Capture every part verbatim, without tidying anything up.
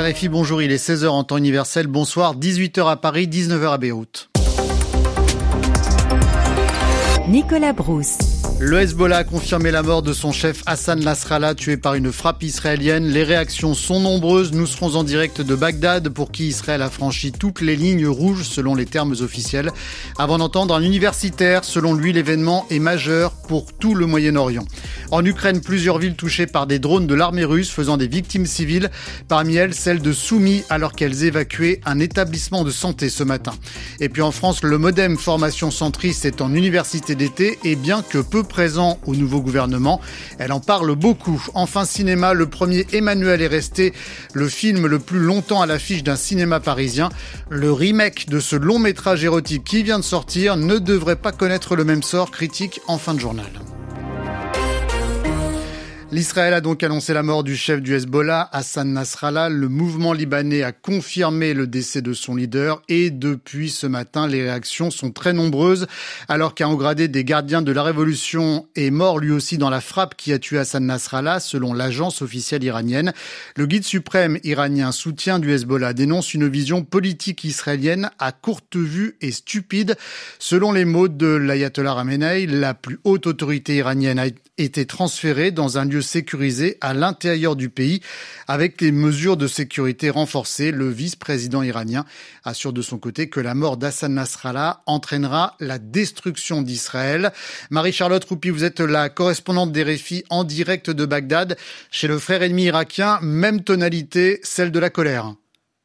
R F I, bonjour, il est seize heures en temps universel, bonsoir, dix-huit heures à Paris, dix-neuf heures à Beyrouth. Nicolas Brousse. Le Hezbollah a confirmé la mort de son chef Hassan Nasrallah, tué par une frappe israélienne. Les réactions sont nombreuses. Nous serons en direct de Bagdad, pour qui Israël a franchi toutes les lignes rouges selon les termes officiels. Avant d'entendre un universitaire, selon lui, l'événement est majeur pour tout le Moyen-Orient. En Ukraine, plusieurs villes touchées par des drones de l'armée russe faisant des victimes civiles. Parmi elles, celle de Soumy, alors qu'elles évacuaient un établissement de santé ce matin. Et puis en France, le MoDem Formation Centriste est en université d'été et bien que peu présent au nouveau gouvernement, elle en parle beaucoup. Enfin, cinéma, le premier Emmanuel est resté le film le plus longtemps à l'affiche d'un cinéma parisien. Le remake de ce long métrage érotique qui vient de sortir ne devrait pas connaître le même sort, critique en fin de journal. L'Israël a donc annoncé la mort du chef du Hezbollah, Hassan Nasrallah. Le mouvement libanais a confirmé le décès de son leader et depuis ce matin, les réactions sont très nombreuses. Alors qu'un haut gradé des gardiens de la révolution est mort lui aussi dans la frappe qui a tué Hassan Nasrallah, selon l'agence officielle iranienne. Le guide suprême iranien, soutien du Hezbollah, dénonce une vision politique israélienne à courte vue et stupide. Selon les mots de l'ayatollah Khamenei, la plus haute autorité iranienne a été transférée dans un lieu sécurisé à l'intérieur du pays avec les mesures de sécurité renforcées. Le vice-président iranien assure de son côté que la mort d'Hassan Nasrallah entraînera la destruction d'Israël. Marie-Charlotte Roupi, vous êtes la correspondante des R F I en direct de Bagdad. Chez le frère ennemi irakien, même tonalité, celle de la colère.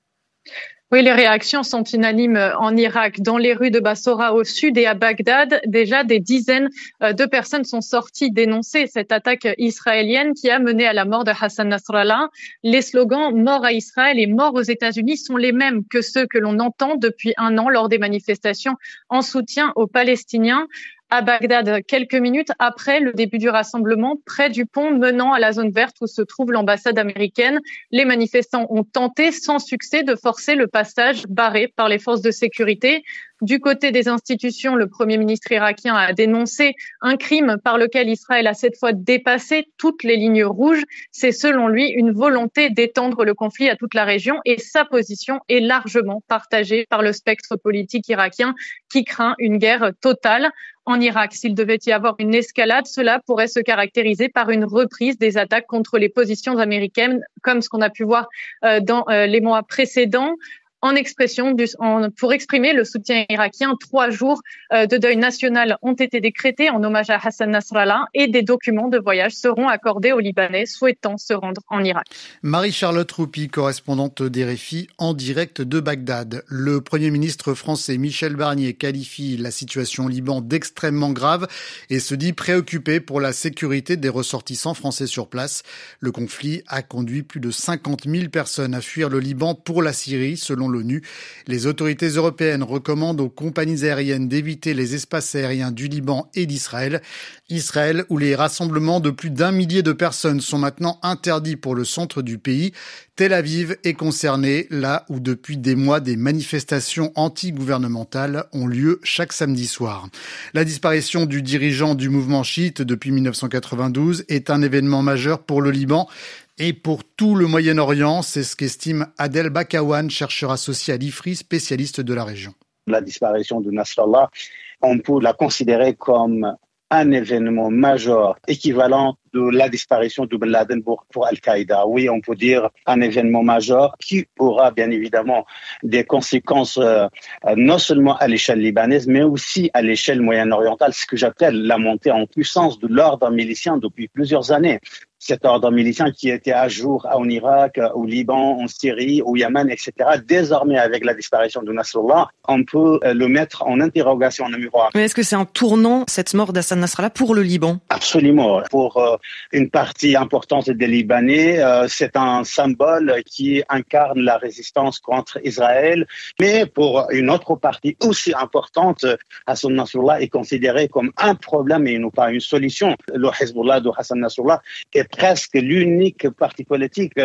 Oui, les réactions sont unanimes en Irak. Dans les rues de Bassora au sud et à Bagdad, déjà des dizaines de personnes sont sorties dénoncer cette attaque israélienne qui a mené à la mort de Hassan Nasrallah. Les slogans « Mort à Israël » et « Mort aux États-Unis » sont les mêmes que ceux que l'on entend depuis un an lors des manifestations en soutien aux Palestiniens. À Bagdad, quelques minutes après le début du rassemblement, près du pont menant à la zone verte où se trouve l'ambassade américaine, les manifestants ont tenté sans succès de forcer le passage barré par les forces de sécurité. Du côté des institutions, le Premier ministre irakien a dénoncé un crime par lequel Israël a cette fois dépassé toutes les lignes rouges. C'est selon lui une volonté d'étendre le conflit à toute la région et sa position est largement partagée par le spectre politique irakien qui craint une guerre totale. En Irak, s'il devait y avoir une escalade, cela pourrait se caractériser par une reprise des attaques contre les positions américaines, comme ce qu'on a pu voir dans les mois précédents. En expression du, en, pour exprimer le soutien irakien, trois jours euh, de deuil national ont été décrétés en hommage à Hassan Nasrallah et des documents de voyage seront accordés aux Libanais souhaitant se rendre en Irak. Marie-Charlotte Roupi, correspondante des R F I en direct de Bagdad. Le Premier ministre français Michel Barnier qualifie la situation au Liban d'extrêmement grave et se dit préoccupé pour la sécurité des ressortissants français sur place. Le conflit a conduit plus de cinquante mille personnes à fuir le Liban pour la Syrie, selon l'ONU. Les autorités européennes recommandent aux compagnies aériennes d'éviter les espaces aériens du Liban et d'Israël. Israël, où les rassemblements de plus d'un millier de personnes sont maintenant interdits pour le centre du pays. Tel Aviv est concerné, là où depuis des mois des manifestations anti-gouvernementales ont lieu chaque samedi soir. La disparition du dirigeant du mouvement chiite depuis dix-neuf cent quatre-vingt-douze est un événement majeur pour le Liban. Et pour tout le Moyen-Orient, c'est ce qu'estime Adel Bakawan, chercheur associé à l'I F R I, spécialiste de la région. La disparition de Nasrallah, on peut la considérer comme un événement majeur, équivalent de la disparition de Ben Laden pour, pour Al-Qaïda. Oui, on peut dire un événement majeur qui aura bien évidemment des conséquences euh, non seulement à l'échelle libanaise, mais aussi à l'échelle moyen-orientale, ce que j'appelle la montée en puissance de l'ordre milicien depuis plusieurs années. Cet ordre milicien qui était à jour en Irak, au Liban, en Syrie, au Yémen, et cetera. Désormais, avec la disparition de Nasrallah, on peut le mettre en interrogation en miroir. Mais est-ce que c'est un tournant, cette mort d'Hassan Nasrallah, pour le Liban ? Absolument. Pour euh, une partie importante des Libanais, euh, c'est un symbole qui incarne la résistance contre Israël. Mais pour une autre partie aussi importante, Hassan Nasrallah est considéré comme un problème et non pas une solution. Le Hezbollah de Hassan Nasrallah est presque l'unique parti politique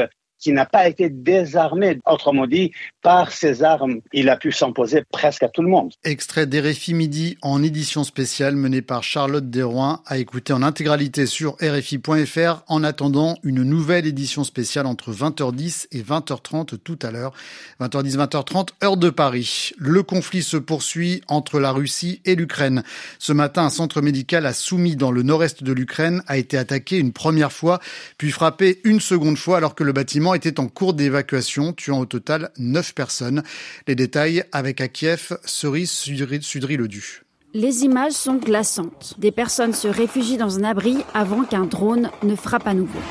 qui n'a pas été désarmé. Autrement dit, par ces armes, il a pu s'imposer presque à tout le monde. Extrait d'R F I Midi en édition spéciale menée par Charlotte Desroins, à écouter en intégralité sur R F I point F R en attendant une nouvelle édition spéciale entre vingt heures dix et vingt heures trente tout à l'heure. vingt heures dix, vingt heures trente, heure de Paris. Le conflit se poursuit entre la Russie et l'Ukraine. Ce matin, un centre médical à Soumy dans le nord-est de l'Ukraine a été attaqué une première fois, puis frappé une seconde fois alors que le bâtiment était en cours d'évacuation, tuant au total neuf personnes. Les détails avec à Kiev, Cerise Sudry-Ledu. Les images sont glaçantes. Des personnes se réfugient dans un abri avant qu'un drone ne frappe à nouveau.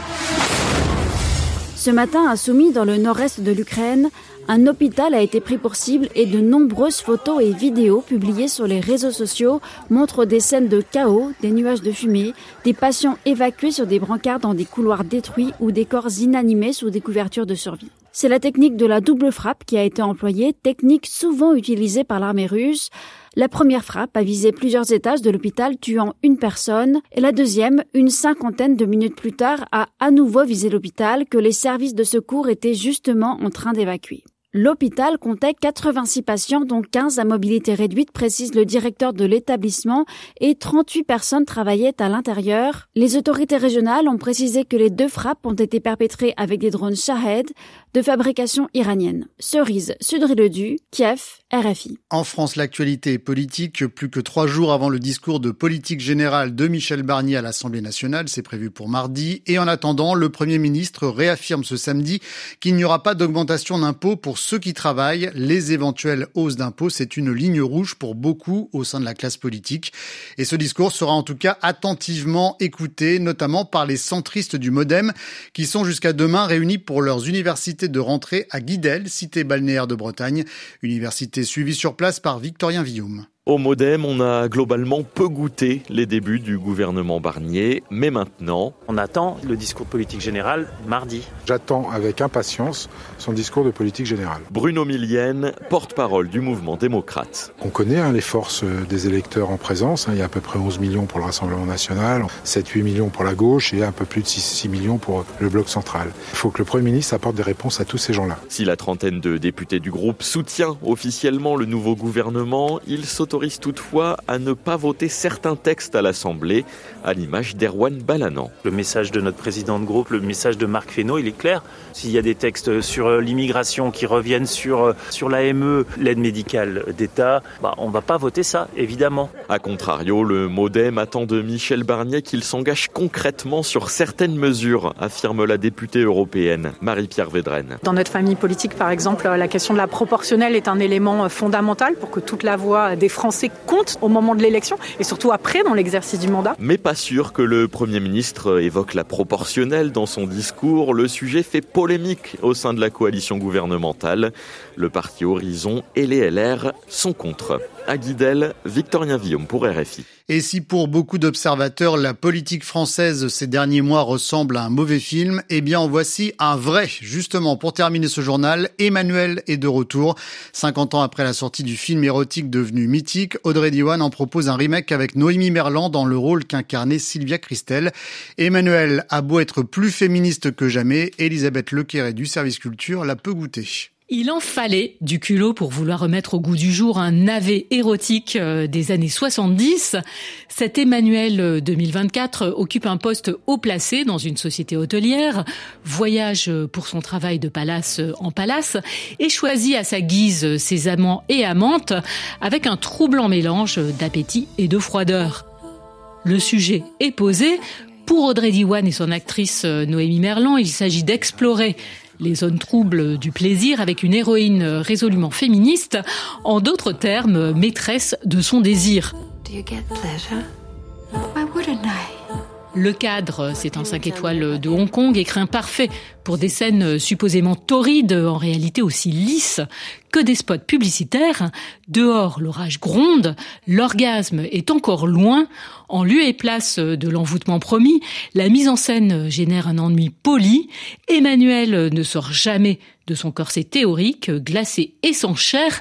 Ce matin, à Soumy, dans le nord-est de l'Ukraine, un hôpital a été pris pour cible et de nombreuses photos et vidéos publiées sur les réseaux sociaux montrent des scènes de chaos, des nuages de fumée, des patients évacués sur des brancards dans des couloirs détruits ou des corps inanimés sous des couvertures de survie. C'est la technique de la double frappe qui a été employée, technique souvent utilisée par l'armée russe. La première frappe a visé plusieurs étages de l'hôpital, tuant une personne, et la deuxième, une cinquantaine de minutes plus tard, a à nouveau visé l'hôpital que les services de secours étaient justement en train d'évacuer. L'hôpital comptait quatre-vingt-six patients, dont quinze à mobilité réduite, précise le directeur de l'établissement, et trente-huit personnes travaillaient à l'intérieur. Les autorités régionales ont précisé que les deux frappes ont été perpétrées avec des drones Shahed de fabrication iranienne. Cerise Sudry-Ledu, Kiev, R F I. En France, l'actualité est politique. Plus que trois jours avant le discours de politique générale de Michel Barnier à l'Assemblée nationale, c'est prévu pour mardi. Et en attendant, le Premier ministre réaffirme ce samedi qu'il n'y aura pas d'augmentation d'impôts pour ceux qui travaillent. Les éventuelles hausses d'impôts, c'est une ligne rouge pour beaucoup au sein de la classe politique. Et ce discours sera en tout cas attentivement écouté, notamment par les centristes du Modem, qui sont jusqu'à demain réunis pour leurs universités de rentrée à Guidel, cité balnéaire de Bretagne. Université suivie sur place par Victorien Villaume. Au Modem, on a globalement peu goûté les débuts du gouvernement Barnier, mais maintenant... On attend le discours de politique générale mardi. J'attends avec impatience son discours de politique générale. Bruno Millienne, porte-parole du mouvement démocrate. On connaît hein, les forces des électeurs en présence. Hein, il y a à peu près onze millions pour le Rassemblement national, sept à huit millions pour la gauche et un peu plus de six millions pour le bloc central. Il faut que le Premier ministre apporte des réponses à tous ces gens-là. Si la trentaine de députés du groupe soutient officiellement le nouveau gouvernement, il s'autorise toutefois à ne pas voter certains textes à l'Assemblée, à l'image d'Erwan Balanan. Le message de notre président de groupe, le message de Marc Fesneau, il est clair. S'il y a des textes sur l'immigration qui reviennent sur, sur l'A M E, l'aide médicale d'État, bah, on ne va pas voter ça, évidemment. A contrario, le Modem attend de Michel Barnier qu'il s'engage concrètement sur certaines mesures, affirme la députée européenne Marie-Pierre Védrenne. Dans notre famille politique, par exemple, la question de la proportionnelle est un élément fondamental pour que toute la voix des Français compte au moment de l'élection et surtout après dans l'exercice du mandat. Mais pas sûr que le Premier ministre évoque la proportionnelle dans son discours. Le sujet fait polémique au sein de la coalition gouvernementale. Le parti Horizon et les L R sont contre. À Guidel, Victorien Villaume pour R F I. Et si pour beaucoup d'observateurs, la politique française ces derniers mois ressemble à un mauvais film, eh bien en voici un vrai. Justement, pour terminer ce journal, Emmanuelle est de retour. cinquante ans après la sortie du film érotique devenu mythique, Audrey Diwan en propose un remake avec Noémie Merlan dans le rôle qu'incarnait Sylvia Christel. Emmanuelle a beau être plus féministe que jamais, Elisabeth Lequeret du service culture l'a peu goûté. Il en fallait du culot pour vouloir remettre au goût du jour un navet érotique des années soixante-dix. Cet Emmanuelle deux mille vingt-quatre occupe un poste haut placé dans une société hôtelière, voyage pour son travail de palace en palace et choisit à sa guise ses amants et amantes avec un troublant mélange d'appétit et de froideur. Le sujet est posé. Pour Audrey Diwan et son actrice Noémie Merlan, il s'agit d'explorer les zones troubles du plaisir avec une héroïne résolument féministe, en d'autres termes, maîtresse de son désir. Do you get pleasure? Why wouldn't I? Le cadre, c'est un cinq étoiles de Hong Kong, écrin parfait pour des scènes supposément torrides, en réalité aussi lisses que des spots publicitaires. Dehors, l'orage gronde, l'orgasme est encore loin. En lieu et place de l'envoûtement promis, la mise en scène génère un ennui poli. Emmanuelle ne sort jamais de son corset théorique, glacé et sans chair,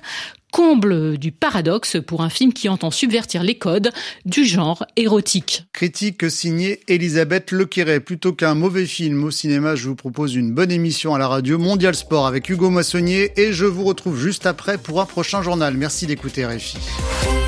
Comble du paradoxe pour un film qui entend subvertir les codes du genre érotique. Critique signée Elisabeth Lequeret. Plutôt qu'un mauvais film au cinéma, je vous propose une bonne émission à la radio Mondial Sport avec Hugo Moissonnier et je vous retrouve juste après pour un prochain journal. Merci d'écouter R F I.